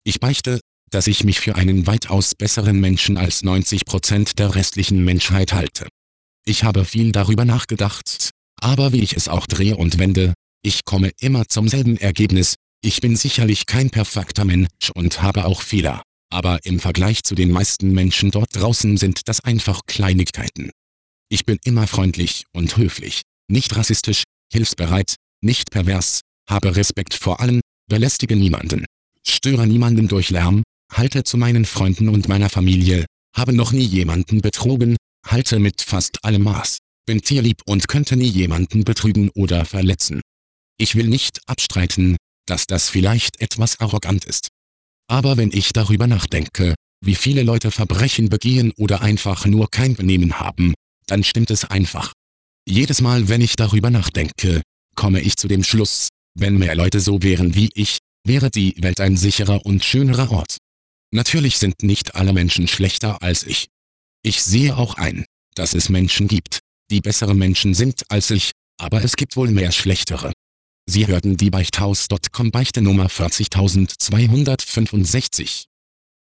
Ich beichte, dass ich mich für einen weitaus besseren Menschen als 90% der restlichen Menschheit halte. Ich habe viel darüber nachgedacht, aber wie ich es auch drehe und wende, ich komme immer zum selben Ergebnis: Ich bin sicherlich kein perfekter Mensch und habe auch Fehler, aber im Vergleich zu den meisten Menschen dort draußen sind das einfach Kleinigkeiten. Ich bin immer freundlich und höflich, nicht rassistisch, hilfsbereit, nicht pervers, habe Respekt vor allen, belästige niemanden, störe niemanden durch Lärm, halte zu meinen Freunden und meiner Familie, habe noch nie jemanden betrogen, halte mit fast allem Maß, bin tierlieb und könnte nie jemanden betrügen oder verletzen. Ich will nicht abstreiten, dass das vielleicht etwas arrogant ist. Aber wenn ich darüber nachdenke, wie viele Leute Verbrechen begehen oder einfach nur kein Benehmen haben, dann stimmt es einfach. Jedes Mal, wenn ich darüber nachdenke, komme ich zu dem Schluss: Wenn mehr Leute so wären wie ich, wäre die Welt ein sicherer und schönerer Ort. Natürlich sind nicht alle Menschen schlechter als ich. Ich sehe auch ein, dass es Menschen gibt, die bessere Menschen sind als ich, aber es gibt wohl mehr schlechtere. Sie hörten die Beichthaus.com Beichte Nummer 40265.